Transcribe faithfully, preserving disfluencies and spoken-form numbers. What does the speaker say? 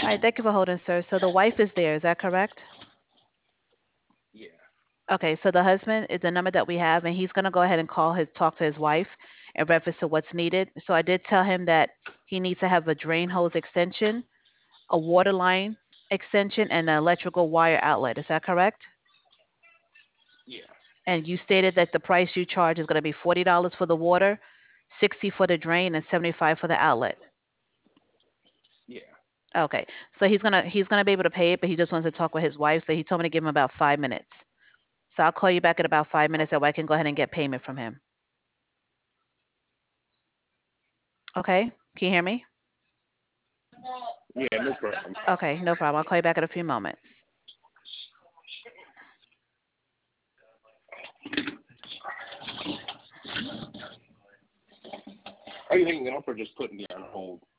All right, thank you for holding, sir. So the wife is there, is that correct? Yeah. Okay, so the husband is the number that we have, and he's gonna go ahead and call his talk to his wife in reference to what's needed. So I did tell him that he needs to have a drain hose extension, a water line extension, and an electrical wire outlet. Is that correct? Yeah. And you stated that the price you charge is gonna be forty dollars for the water, sixty for the drain, and seventy-five for the outlet. Yeah. Okay, so he's gonna he's gonna be able to pay it, but he just wants to talk with his wife. So he told me to give him about five minutes. So I'll call you back in about five minutes, that way I can go ahead and get payment from him. Okay, can you hear me? Yeah. No problem. Okay, no problem. I'll call you back in a few moments. Are you hanging up or just putting me on hold?